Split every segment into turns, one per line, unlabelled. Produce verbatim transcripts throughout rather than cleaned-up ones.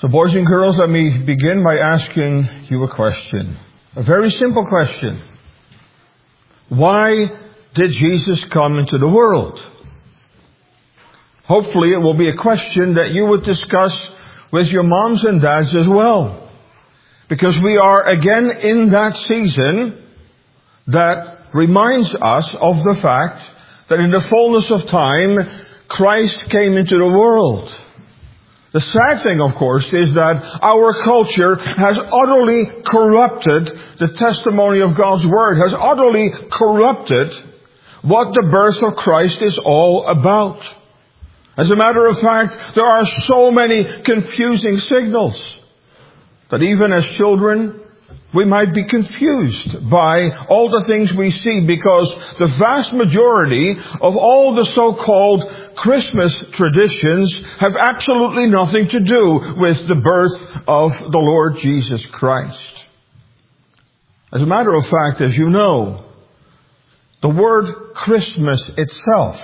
So boys and girls, let me begin by asking you a question. A very simple question. Why did Jesus come into the world? Hopefully it will be a question that you would discuss with your moms and dads as well. Because we are again in that season that reminds us of the fact that in the fullness of time, Christ came into the world. The sad thing, of course, is that our culture has utterly corrupted the testimony of God's Word, has utterly corrupted what the birth of Christ is all about. As a matter of fact, there are so many confusing signals that even as children, we might be confused by all the things we see, because the vast majority of all the so-called Christmas traditions have absolutely nothing to do with the birth of the Lord Jesus Christ. As a matter of fact, as you know, the word Christmas itself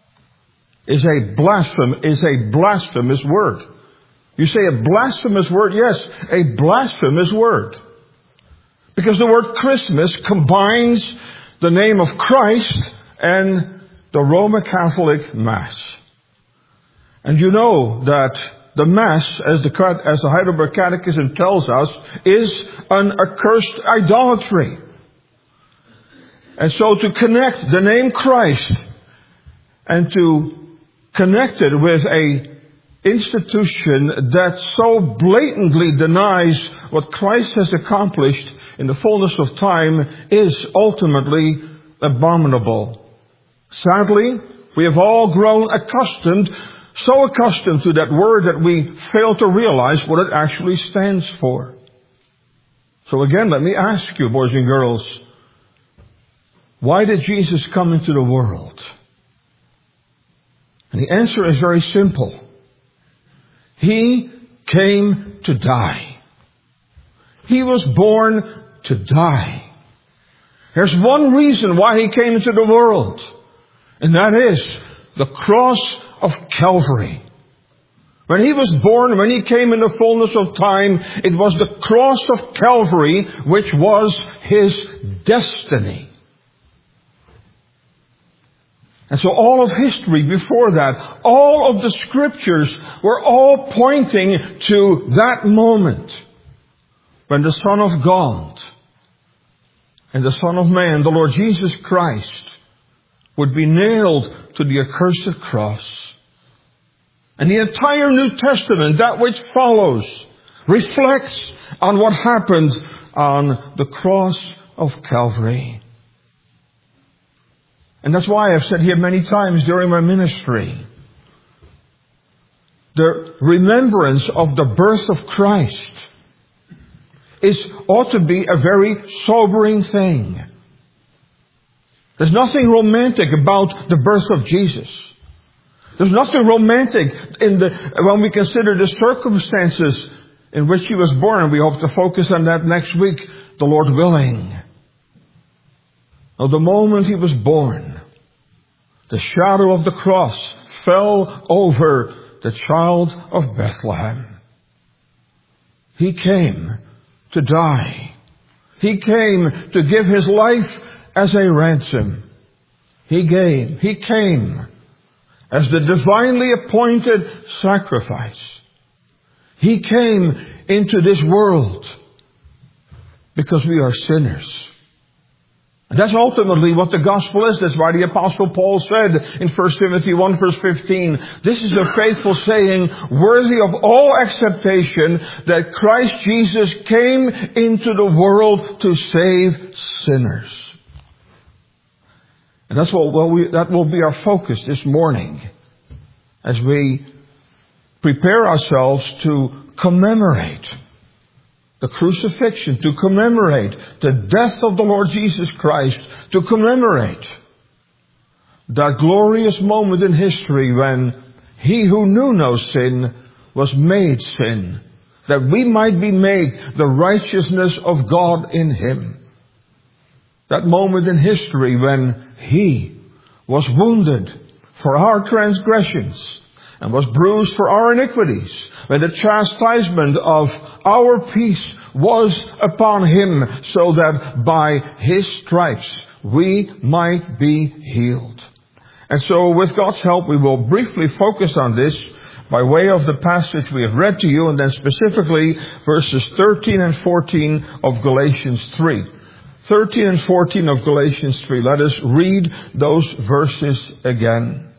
is a blasphemous, is a blasphemous word. You say a blasphemous word? Yes, a blasphemous word. Because the word Christmas combines the name of Christ and the Roman Catholic Mass. And you know that the Mass, as the, as the Heidelberg Catechism tells us, is an accursed idolatry. And so to connect the name Christ and to connect it with a institution that so blatantly denies what Christ has accomplished in the fullness of time is ultimately abominable. Sadly, we have all grown accustomed, so accustomed to that word that we fail to realize what it actually stands for. So again, let me ask you, boys and girls, why did Jesus come into the world? And the answer is very simple. He came to die. He was born to die. There's one reason why He came into the world, and that is the cross of Calvary. When He was born, when He came in the fullness of time, it was the cross of Calvary which was His destiny. And so all of history before that, all of the Scriptures were all pointing to that moment when the Son of God and the Son of Man, the Lord Jesus Christ, would be nailed to the accursed cross. And the entire New Testament, that which follows, reflects on what happened on the cross of Calvary. And that's why I've said here many times during my ministry, the remembrance of the birth of Christ is ought to be a very sobering thing. There's nothing romantic about the birth of Jesus. There's nothing romantic in the when we consider the circumstances in which He was born. And we hope to focus on that next week, the Lord willing. Now, the moment He was born, the shadow of the cross fell over the child of Bethlehem. He came to die. He came to give His life as a ransom. He came, He came as the divinely appointed sacrifice. He came into this world because we are sinners. And that's ultimately what the gospel is. That's why the Apostle Paul said in First Timothy one verse fifteen, this is a faithful saying, worthy of all acceptation, that Christ Jesus came into the world to save sinners. And that's what well, we, that will be our focus this morning as we prepare ourselves to commemorate the crucifixion, to commemorate the death of the Lord Jesus Christ, to commemorate that glorious moment in history when He who knew no sin was made sin, that we might be made the righteousness of God in Him. That moment in history when He was wounded for our transgressions and was bruised for our iniquities. When the chastisement of our peace was upon him, so that by his stripes we might be healed. And so with God's help, we will briefly focus on this by way of the passage we have read to you, and then specifically verses thirteen and fourteen of Galatians three. thirteen and fourteen of Galatians three. Let us read those verses again.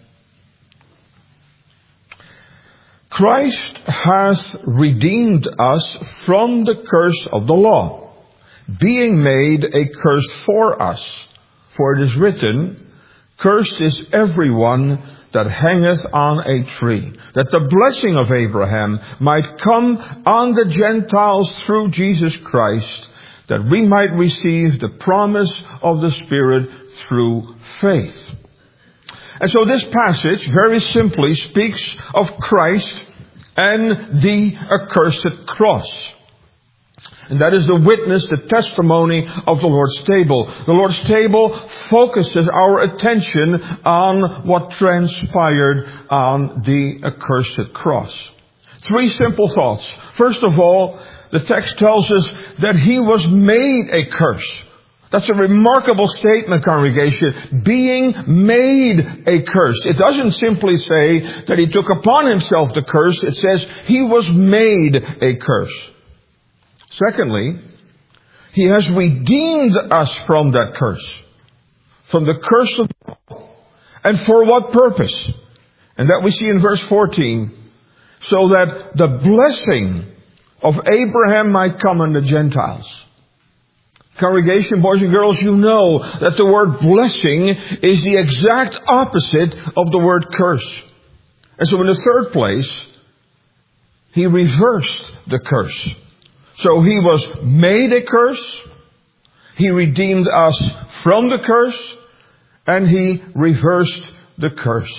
Christ hath redeemed us from the curse of the law, being made a curse for us. For it is written, cursed is everyone that hangeth on a tree, that the blessing of Abraham might come on the Gentiles through Jesus Christ, that we might receive the promise of the Spirit through faith. And so this passage very simply speaks of Christ and the accursed cross. And that is the witness, the testimony of the Lord's table. The Lord's table focuses our attention on what transpired on the accursed cross. Three simple thoughts. First of all, the text tells us that he was made a curse. That's a remarkable statement, congregation. Being made a curse. It doesn't simply say that he took upon himself the curse. It says he was made a curse. Secondly, he has redeemed us from that curse. From the curse of God. And for what purpose? And that we see in verse fourteen. So that the blessing of Abraham might come on the Gentiles. Congregation, boys and girls, you know that the word blessing is the exact opposite of the word curse. And so in the third place, he reversed the curse. So he was made a curse, he redeemed us from the curse, and he reversed the curse.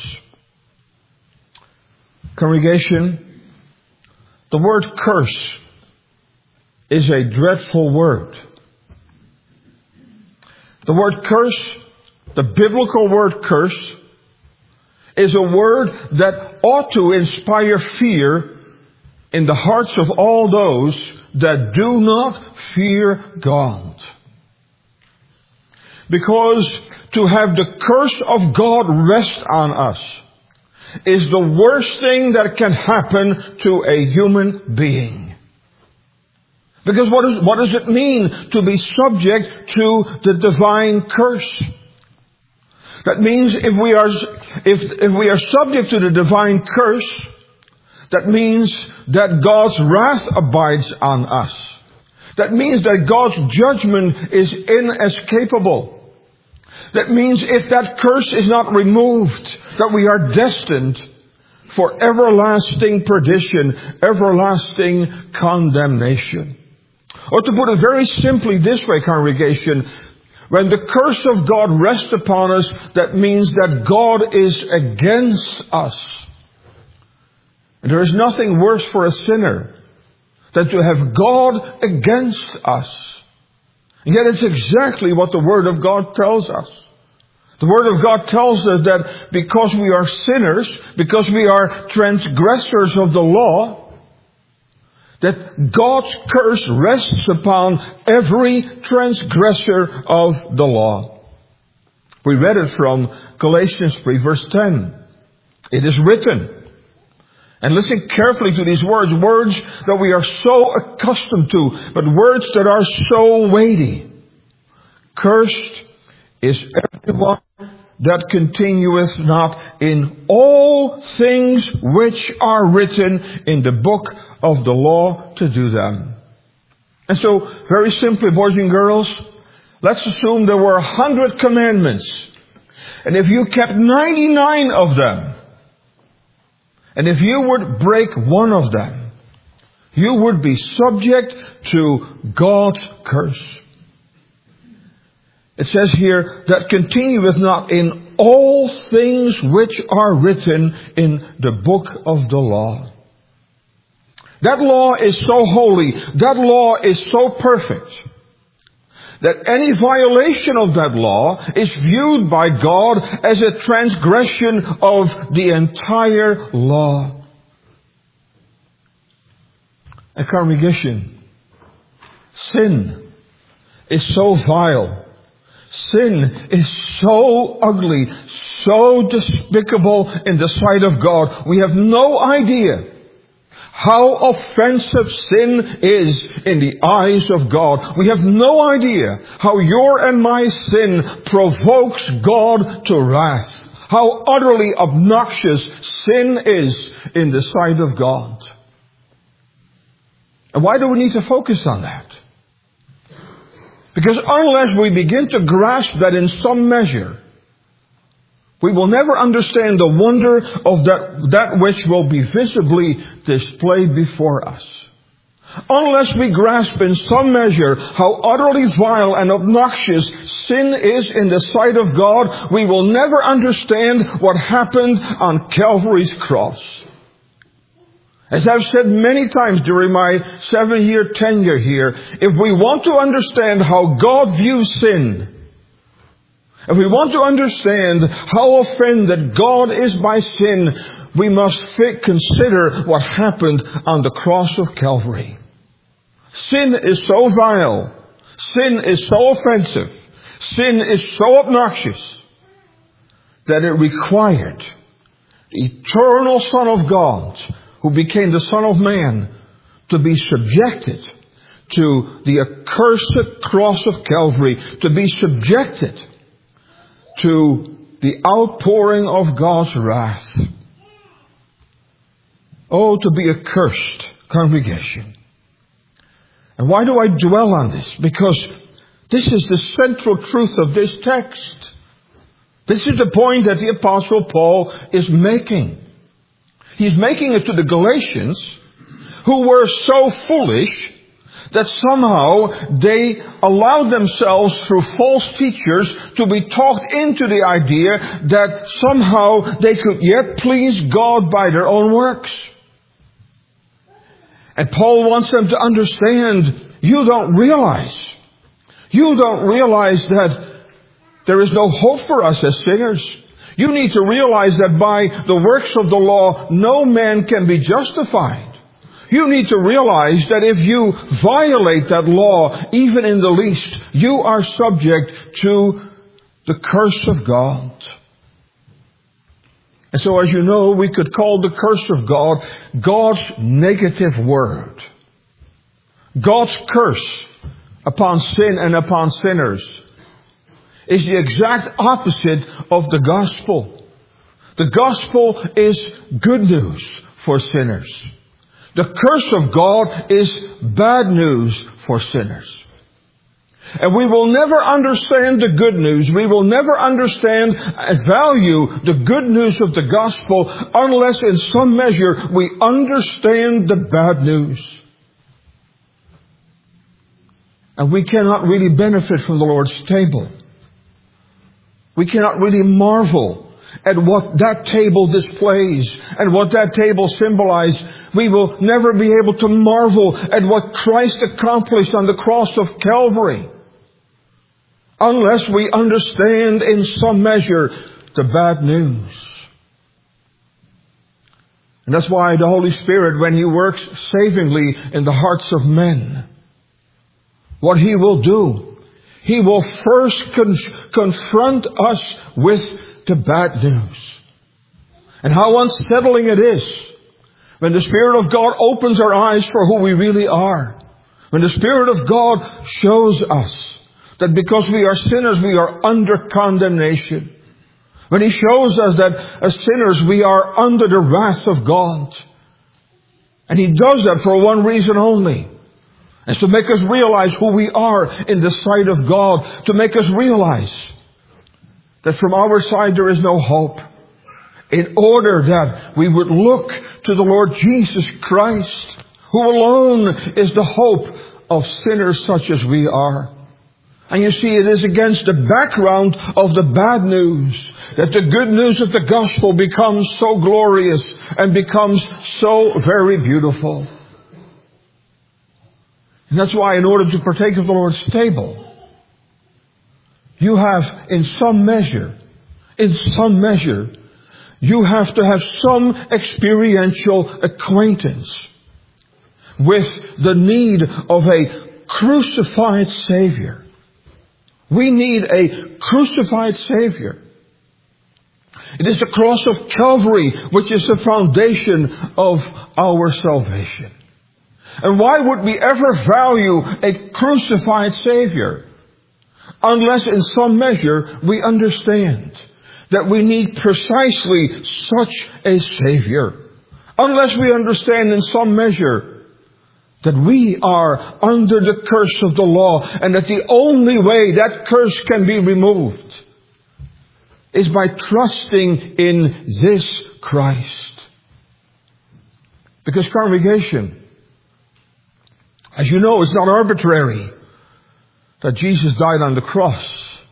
Congregation, the word curse is a dreadful word. The word curse, the biblical word curse, is a word that ought to inspire fear in the hearts of all those that do not fear God. Because to have the curse of God rest on us is the worst thing that can happen to a human being. Because what, is, what does it mean to be subject to the divine curse? That means if we are, if, if we are subject to the divine curse, that means that God's wrath abides on us. That means that God's judgment is inescapable. That means if that curse is not removed, that we are destined for everlasting perdition, everlasting condemnation. Or to put it very simply this way, congregation, when the curse of God rests upon us, that means that God is against us. And there is nothing worse for a sinner than to have God against us. And yet it's exactly what the Word of God tells us. The Word of God tells us that because we are sinners, because we are transgressors of the law, that God's curse rests upon every transgressor of the law. We read it from Galatians three verse ten. It is written. And listen carefully to these words, words that we are so accustomed to, but words that are so weighty. Cursed is everyone that continueth not in all things which are written in the book of the law to do them. And so, very simply, boys and girls, let's assume there were a hundred commandments. And if you kept ninety-nine of them, and if you would break one of them, you would be subject to God's curse. It says here, that continueth not in all things which are written in the book of the law. That law is so holy. That law is so perfect. that any violation of that law is viewed by God as a transgression of the entire law. A congregation, sin is so vile. Sin is so ugly, so despicable in the sight of God. We have no idea how offensive sin is in the eyes of God. We have no idea how your and my sin provokes God to wrath. How utterly obnoxious sin is in the sight of God. And why do we need to focus on that? Because unless we begin to grasp that in some measure, we will never understand the wonder of that, that which will be visibly displayed before us. Unless we grasp in some measure how utterly vile and obnoxious sin is in the sight of God, we will never understand what happened on Calvary's cross. As I've said many times during my seven-year tenure here, if we want to understand how God views sin, if we want to understand how offended God is by sin, we must consider what happened on the cross of Calvary. Sin is so vile. Sin is so offensive. Sin is so obnoxious that it required the eternal Son of God, who became the Son of Man, to be subjected to the accursed cross of Calvary, to be subjected to the outpouring of God's wrath. Oh, to be accursed, congregation. And why do I dwell on this? Because this is the central truth of this text. This is the point that the Apostle Paul is making. He's making it to the Galatians, who were so foolish that somehow they allowed themselves through false teachers to be talked into the idea that somehow they could yet please God by their own works. And Paul wants them to understand, you don't realize, you don't realize that there is no hope for us as sinners. You need to realize that by the works of the law, no man can be justified. You need to realize that if you violate that law, even in the least, you are subject to the curse of God. And so, as you know, we could call the curse of God God's negative word. God's curse upon sin and upon sinners is the exact opposite of the gospel. The gospel is good news for sinners. The curse of God is bad news for sinners. And we will never understand the good news. We will never understand and value the good news of the gospel unless in some measure we understand the bad news. And we cannot really benefit from the Lord's table. We cannot really marvel at what that table displays and what that table symbolizes. We will never be able to marvel at what Christ accomplished on the cross of Calvary unless we understand in some measure the bad news. And that's why the Holy Spirit, when He works savingly in the hearts of men, what He will do, He will first con- confront us with the bad news. And how unsettling it is when the Spirit of God opens our eyes for who we really are. When the Spirit of God shows us that because we are sinners, we are under condemnation. When He shows us that as sinners, we are under the wrath of God. And He does that for one reason only. It's to make us realize who we are in the sight of God. To make us realize that from our side there is no hope. In order that we would look to the Lord Jesus Christ, who alone is the hope of sinners such as we are. And you see, it is against the background of the bad news that the good news of the gospel becomes so glorious and becomes so very beautiful. And that's why in order to partake of the Lord's table, you have in some measure, in some measure, you have to have some experiential acquaintance with the need of a crucified Savior. We need a crucified Savior. It is the cross of Calvary which is the foundation of our salvation. And why would we ever value a crucified Savior? Unless in some measure we understand that we need precisely such a Savior. Unless we understand in some measure that we are under the curse of the law and that the only way that curse can be removed is by trusting in this Christ. Because congregation, as you know, it's not arbitrary that Jesus died on the cross.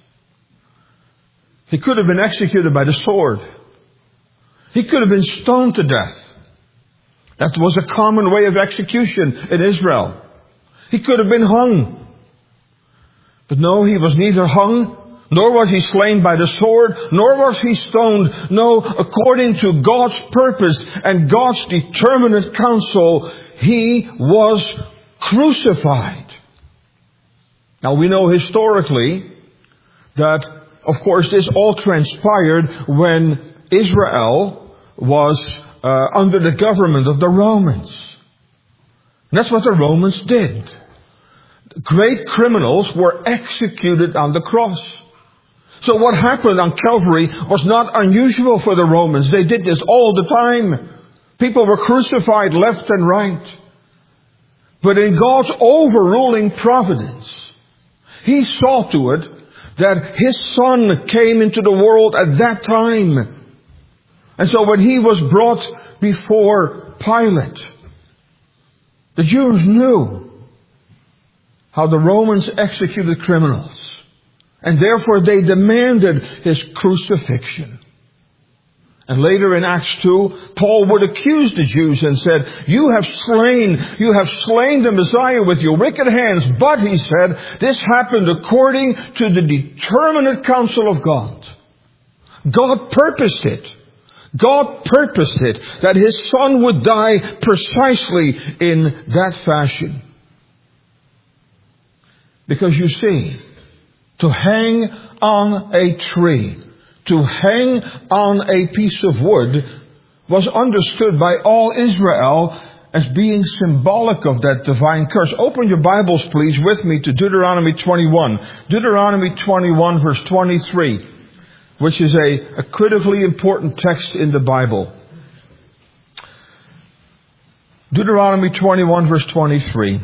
He could have been executed by the sword. He could have been stoned to death. That was a common way of execution in Israel. He could have been hung. But no, he was neither hung, nor was he slain by the sword, nor was he stoned. No, according to God's purpose and God's determinate counsel, he was crucified. Now we know historically that, of course, this all transpired when Israel was uh, under the government of the Romans. And that's what the Romans did. Great criminals were executed on the cross. So what happened on Calvary was not unusual for the Romans. They did this all the time. People were crucified left and right. But in God's overruling providence, He saw to it that His Son came into the world at that time. And so when He was brought before Pilate, the Jews knew how the Romans executed criminals. And therefore they demanded His crucifixion. And later in Acts two, Paul would accuse the Jews and said, you have slain, you have slain the Messiah with your wicked hands. But, he said, this happened according to the determinate counsel of God. God purposed it. God purposed it that His Son would die precisely in that fashion. Because you see, to hang on a tree, to hang on a piece of wood, was understood by all Israel as being symbolic of that divine curse. Open your Bibles, please, with me to Deuteronomy twenty-one. Deuteronomy twenty-one, verse twenty-three, which is a, a critically important text in the Bible. Deuteronomy twenty-one, verse twenty-three.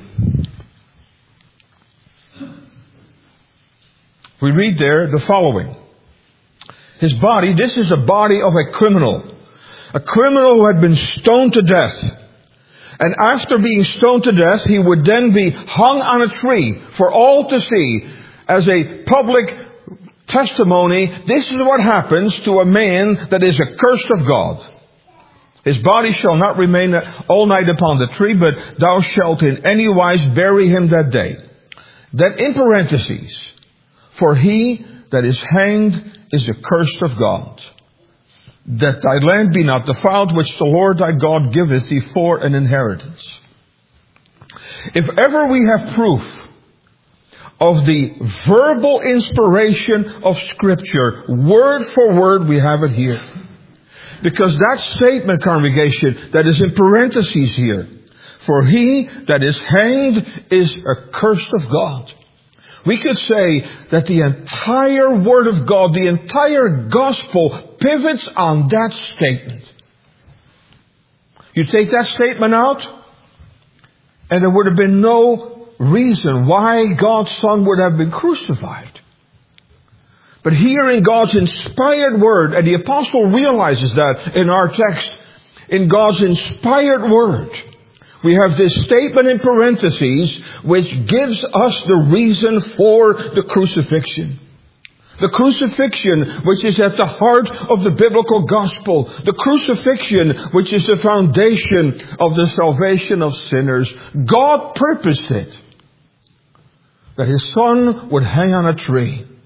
We read there the following. His body, this is the body of a criminal. A criminal who had been stoned to death. And after being stoned to death, he would then be hung on a tree for all to see as a public testimony. This is what happens to a man that is accursed of God. His body shall not remain all night upon the tree, but thou shalt in any wise bury him that day. Then in parentheses, for he that is hanged is accursed of God, that thy land be not defiled, which the Lord thy God giveth thee for an inheritance. If ever we have proof of the verbal inspiration of Scripture, word for word, we have it here. Because that statement, congregation, that is in parentheses here, for he that is hanged is accursed of God. We could say that the entire Word of God, the entire Gospel, pivots on that statement. You take that statement out, and there would have been no reason why God's Son would have been crucified. But here in God's inspired Word, and the Apostle realizes that in our text, in God's inspired Word, we have this statement in parentheses which gives us the reason for the crucifixion. The crucifixion which is at the heart of the biblical gospel. The crucifixion which is the foundation of the salvation of sinners. God purposed it that His Son would hang on a tree.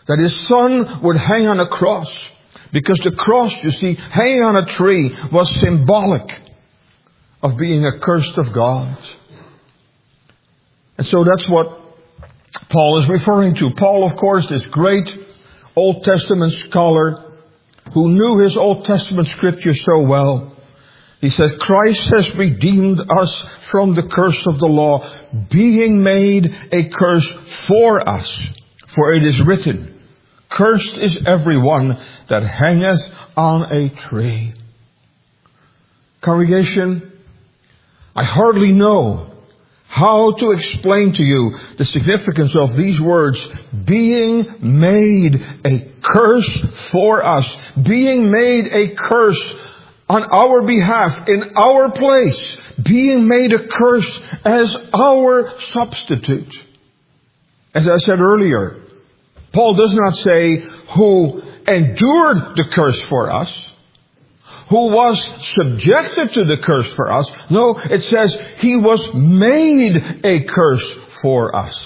that His Son would hang on a cross. Because the cross, you see, hanging on a tree was symbolic of being accursed of God. And so that's what Paul is referring to. Paul, of course, this great Old Testament scholar who knew his Old Testament scripture so well. He says, Christ has redeemed us from the curse of the law, being made a curse for us. For it is written, cursed is everyone that hangeth on a tree. Congregation, I hardly know how to explain to you the significance of these words, being made a curse for us, being made a curse on our behalf, in our place, being made a curse as our substitute. As I said earlier, Paul does not say who endured the curse for us, who was subjected to the curse for us. No, it says He was made a curse for us.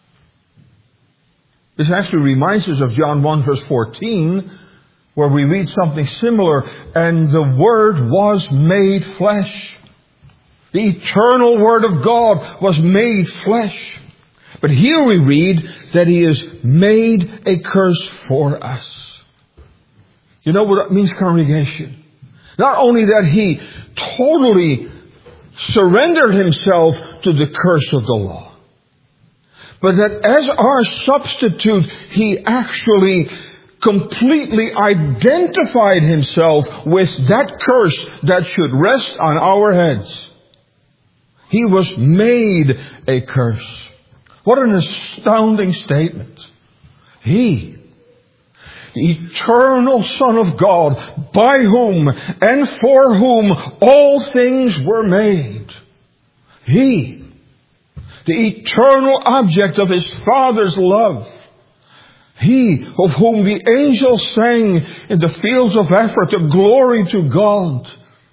This actually reminds us of John one verse fourteen, where we read something similar, and the Word was made flesh. The eternal Word of God was made flesh. But here we read that He is made a curse for us. You know what that means, congregation? Not only that He totally surrendered Himself to the curse of the law, but that as our substitute, He actually completely identified Himself with that curse that should rest on our heads. He was made a curse. What an astounding statement. He, the eternal Son of God, by whom and for whom all things were made. He, the eternal object of His Father's love. He of whom the angels sang in the fields of Ephrathah, glory to God.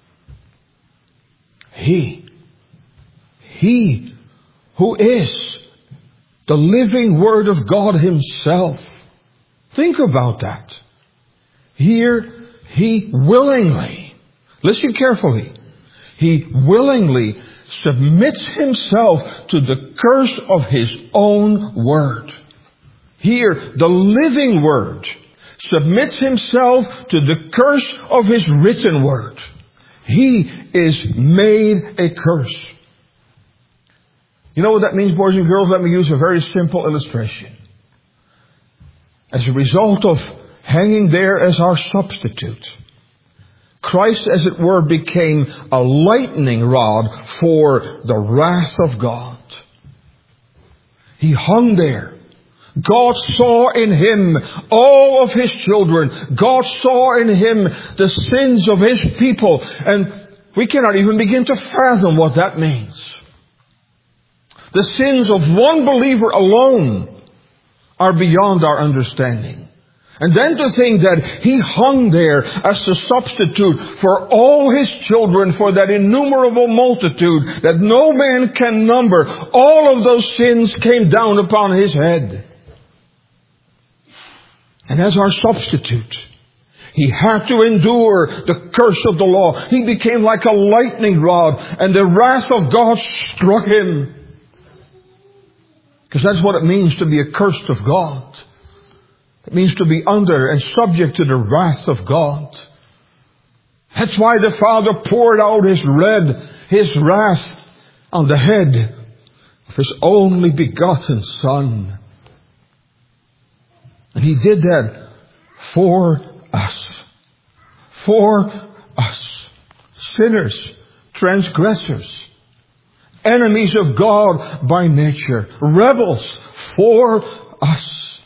He, He who is the living Word of God Himself. Think about that. Here, He willingly, listen carefully, He willingly submits Himself to the curse of His own Word. Here, the living Word submits Himself to the curse of His written Word. He is made a curse. You know what that means, boys and girls? Let me use a very simple illustration. As a result of hanging there as our substitute, Christ, as it were, became a lightning rod for the wrath of God. He hung there. God saw in Him all of His children. God saw in Him the sins of His people. And we cannot even begin to fathom what that means. The sins of one believer alone are beyond our understanding. And then to think that He hung there as the substitute for all His children, for that innumerable multitude that no man can number. All of those sins came down upon His head. And as our substitute, He had to endure the curse of the law. He became like a lightning rod, and the wrath of God struck Him. Because that's what it means to be accursed of God. It means to be under and subject to the wrath of God. That's why the Father poured out His red, His wrath on the head of His only begotten Son. And He did that for us. For us. Sinners, transgressors, enemies of God by nature, rebels, for us.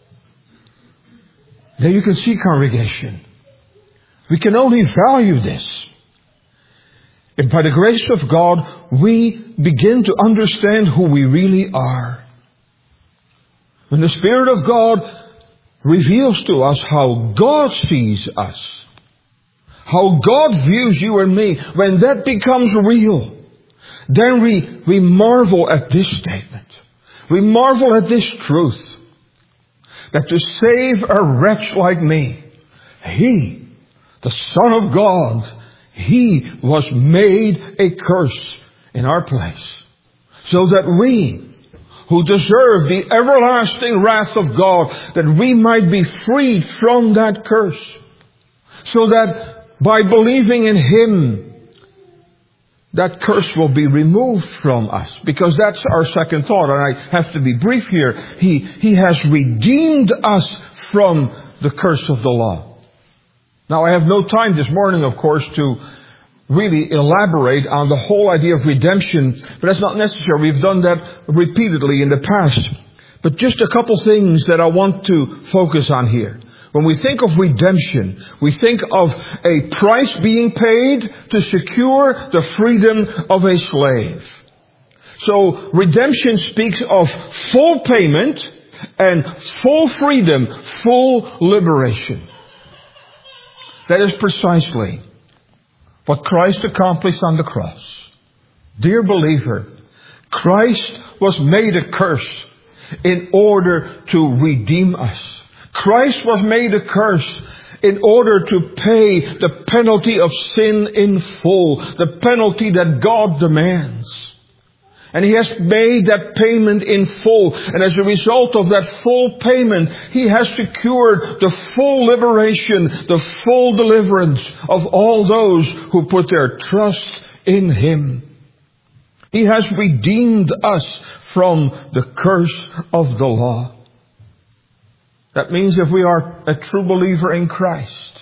Now you can see, congregation, we can only value this if by the grace of God we begin to understand who we really are. When the Spirit of God reveals to us how God sees us, how God views you and me, when that becomes real, then we, we marvel at this statement. We marvel at this truth. that to save a wretch like me, He, the Son of God, He was made a curse in our place, so that we, who deserve the everlasting wrath of God, that we might be freed from that curse, so that by believing in Him, that curse will be removed from us. Because that's our second thought, and I have to be brief here. He, He has redeemed us from the curse of the law. Now, I have no time this morning, of course, to really elaborate on the whole idea of redemption, but that's not necessary. We've done that repeatedly in the past. But just a couple things that I want to focus on here. When we think of redemption, we think of a price being paid to secure the freedom of a slave. So redemption speaks of full payment and full freedom, full liberation. That is precisely what Christ accomplished on the cross. Dear believer, Christ was made a curse in order to redeem us. Christ was made a curse in order to pay the penalty of sin in full, the penalty that God demands. And He has made that payment in full. And as a result of that full payment, He has secured the full liberation, the full deliverance of all those who put their trust in Him. He has redeemed us from the curse of the law. That means if we are a true believer in Christ,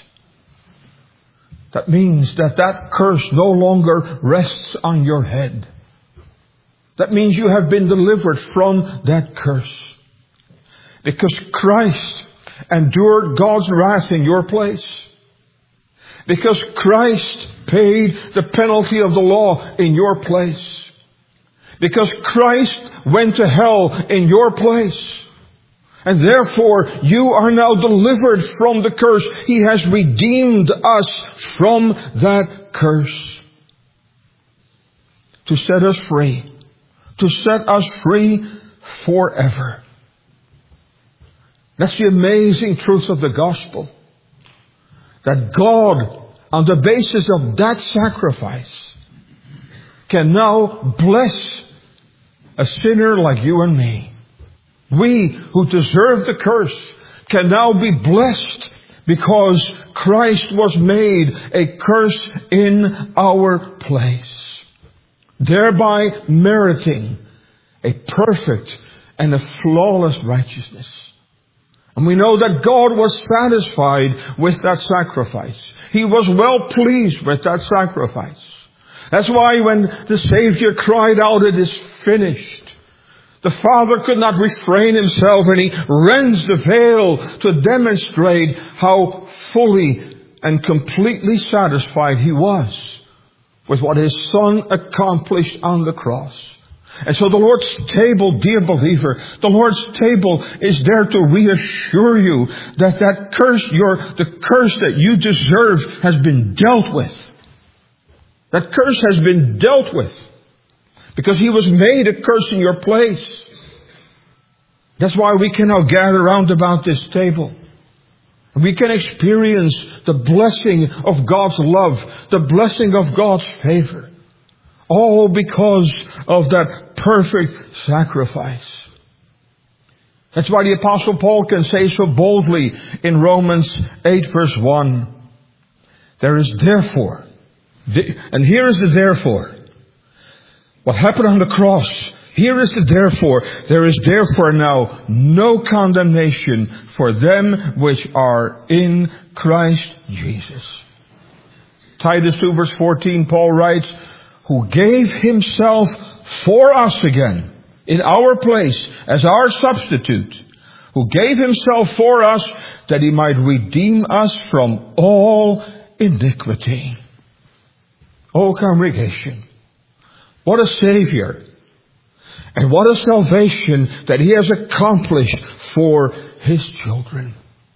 that means that that curse no longer rests on your head. That means you have been delivered from that curse. Because Christ endured God's wrath in your place. Because Christ paid the penalty of the law in your place. Because Christ went to hell in your place. And therefore, you are now delivered from the curse. He has redeemed us from that curse. To set us free. To set us free forever. That's the amazing truth of the gospel. That God, on the basis of that sacrifice, can now bless a sinner like you and me. We who deserve the curse can now be blessed because Christ was made a curse in our place, thereby meriting a perfect and a flawless righteousness. And we know that God was satisfied with that sacrifice. He was well pleased with that sacrifice. That's why when the Savior cried out, "It is finished," the Father could not refrain Himself, and He rends the veil to demonstrate how fully and completely satisfied He was with what His Son accomplished on the cross. And so the Lord's table, dear believer, the Lord's table is there to reassure you that that curse, your, the curse that you deserve has been dealt with. That curse has been dealt with. Because He was made a curse in your place. That's why we can now gather round about this table. We can experience the blessing of God's love, the blessing of God's favor. All because of that perfect sacrifice. That's why the Apostle Paul can say so boldly in Romans eight verse one. There is therefore, and here is the therefore. What happened on the cross, here is the therefore. There is therefore now no condemnation for them which are in Christ Jesus. Titus two verse fourteen, Paul writes, who gave Himself for us again, in our place, as our substitute, who gave Himself for us, that He might redeem us from all iniquity. O congregation, what a Savior, and what a salvation that He has accomplished for His children.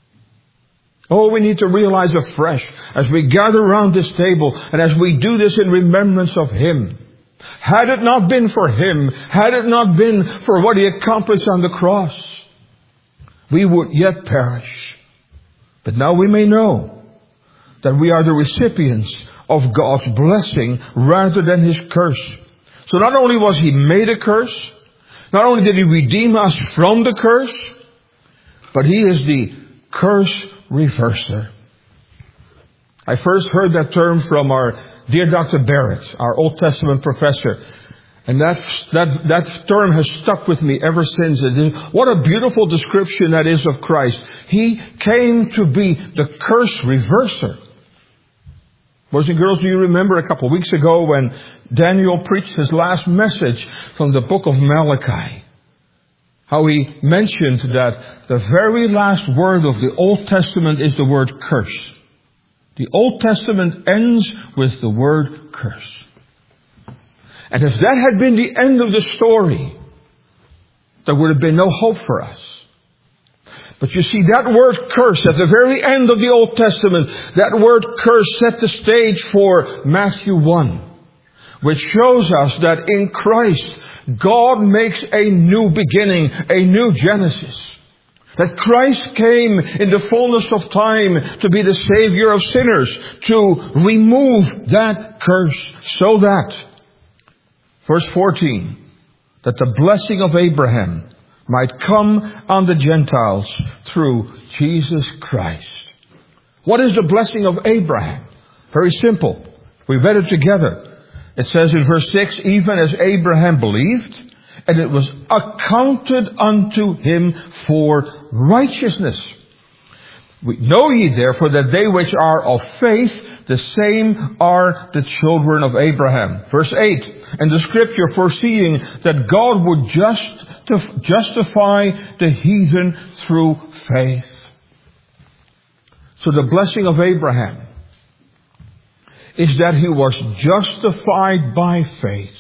Oh, we need to realize afresh as we gather around this table and as we do this in remembrance of Him. Had it not been for Him, had it not been for what He accomplished on the cross, we would yet perish. But now we may know that we are the recipients of God's blessing rather than His curse. So not only was He made a curse, not only did He redeem us from the curse, but He is the curse reverser. I first heard that term from our dear Doctor Barrett, our Old Testament professor. And that, that, that term has stuck with me ever since. What a beautiful description that is of Christ. He came to be the curse reverser. Boys and girls, do you remember a couple of weeks ago when Daniel preached his last message from the book of Malachi? How he mentioned that the very last word of the Old Testament is the word curse. The Old Testament ends with the word curse. And if that had been the end of the story, there would have been no hope for us. But you see, that word curse at the very end of the Old Testament, that word curse set the stage for Matthew one, which shows us that in Christ, God makes a new beginning, a new Genesis. That Christ came in the fullness of time to be the Savior of sinners, to remove that curse so that, verse fourteen, that the blessing of Abraham might come on the Gentiles through Jesus Christ. What is the blessing of Abraham? Very simple. We read it together. It says in verse six, even as Abraham believed, and it was accounted unto him for righteousness. We know ye therefore that they which are of faith, the same are the children of Abraham. Verse eight, and the scripture foreseeing that God would just justify the heathen through faith. So the blessing of Abraham is that he was justified by faith.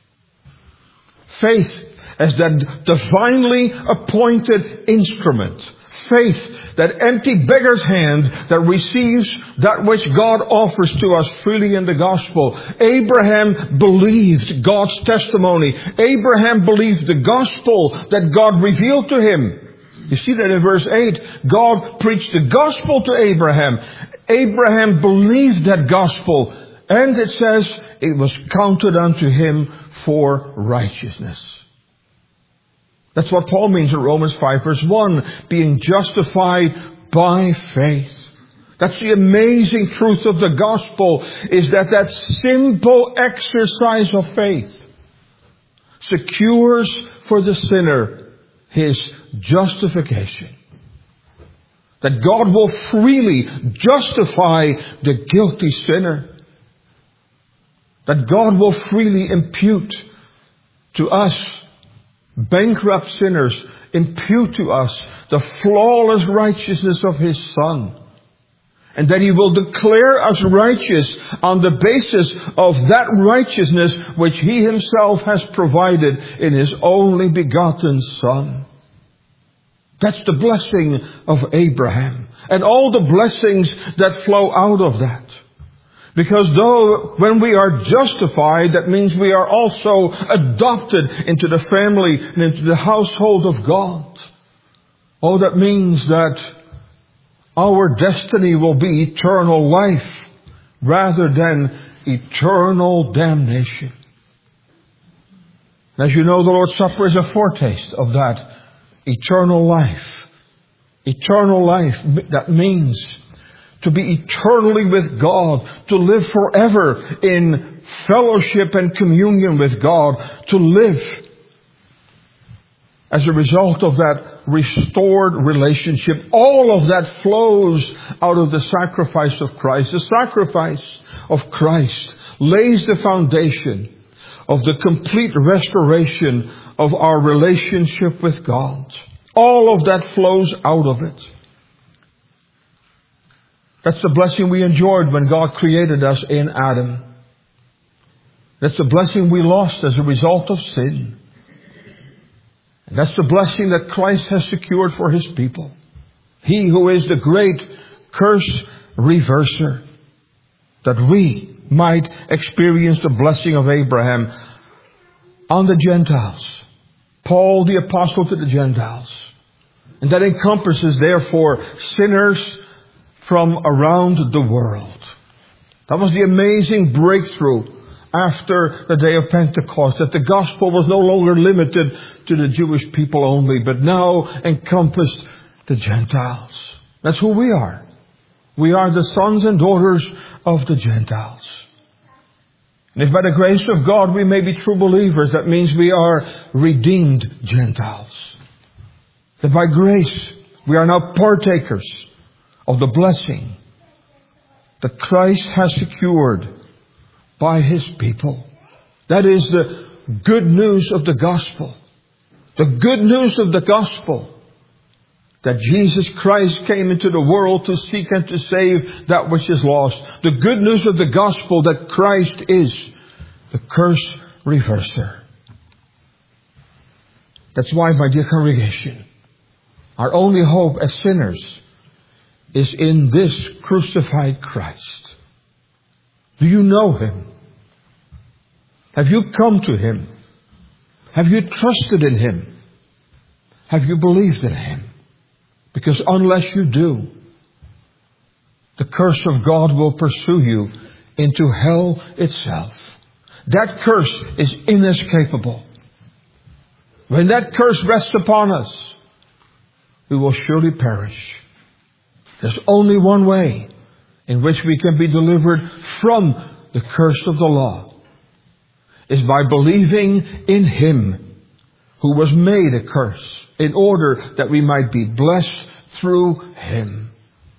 Faith as that divinely appointed instrument. Faith, that empty beggar's hand that receives that which God offers to us freely in the gospel. Abraham believed God's testimony. Abraham believed the gospel that God revealed to him. You see that in verse eight. God preached the gospel to Abraham. Abraham believed that gospel. And it says it was counted unto him for righteousness. That's what Paul means in Romans five verse one. Being justified by faith. That's the amazing truth of the gospel, is that that simple exercise of faith secures for the sinner his justification. That God will freely justify the guilty sinner. That God will freely impute to us, bankrupt sinners, impute to us the flawless righteousness of His Son. And that He will declare us righteous on the basis of that righteousness which He Himself has provided in His only begotten Son. That's the blessing of Abraham. And all the blessings that flow out of that. Because though when we are justified, that means we are also adopted into the family and into the household of God. Oh, that means that our destiny will be eternal life rather than eternal damnation. As you know, the Lord's Supper is a foretaste of that eternal life. Eternal life, that means to be eternally with God, to live forever in fellowship and communion with God, to live as a result of that restored relationship. All of that flows out of the sacrifice of Christ. The sacrifice of Christ lays the foundation of the complete restoration of our relationship with God. All of that flows out of it. That's the blessing we enjoyed when God created us in Adam. That's the blessing we lost as a result of sin. And that's the blessing that Christ has secured for His people. He who is the great curse reverser. That we might experience the blessing of Abraham on the Gentiles. Paul the apostle to the Gentiles. And that encompasses, therefore, sinners from around the world. That was the amazing breakthrough after the day of Pentecost, that the gospel was no longer limited to the Jewish people only, but now encompassed the Gentiles. That's who we are. We are the sons and daughters of the Gentiles. And if by the grace of God we may be true believers, that means we are redeemed Gentiles. That by grace we are now partakers of the blessing that Christ has secured by His people. That is the good news of the gospel. The good news of the gospel. That Jesus Christ came into the world to seek and to save that which is lost. The good news of the gospel that Christ is the curse reverser. That's why, my dear congregation, our only hope as sinners is in this crucified Christ. Do you know Him? Have you come to Him? Have you trusted in Him? Have you believed in Him? Because unless you do, the curse of God will pursue you into hell itself. That curse is inescapable. When that curse rests upon us, we will surely perish. There's only one way in which we can be delivered from the curse of the law, is by believing in Him who was made a curse, in order that we might be blessed through Him.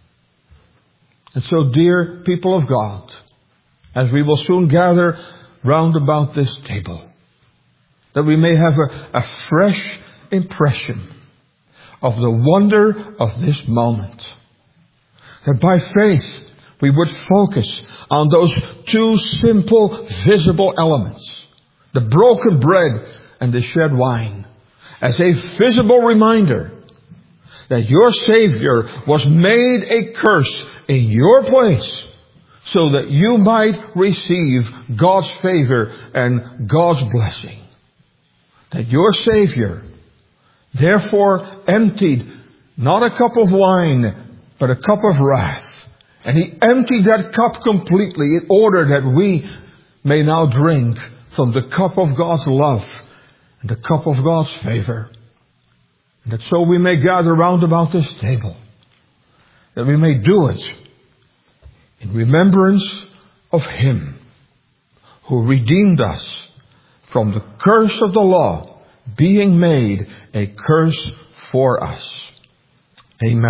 And so, dear people of God, as we will soon gather round about this table, that we may have a, a fresh impression of the wonder of this moment. That by faith we would focus on those two simple, visible elements, the broken bread and the shed wine, as a visible reminder that your Savior was made a curse in your place so that you might receive God's favor and God's blessing. That your Savior therefore emptied not a cup of wine, but a cup of wrath. And He emptied that cup completely in order that we may now drink from the cup of God's love and the cup of God's favor. And that so we may gather round about this table. That we may do it in remembrance of Him who redeemed us from the curse of the law, being made a curse for us. Amen.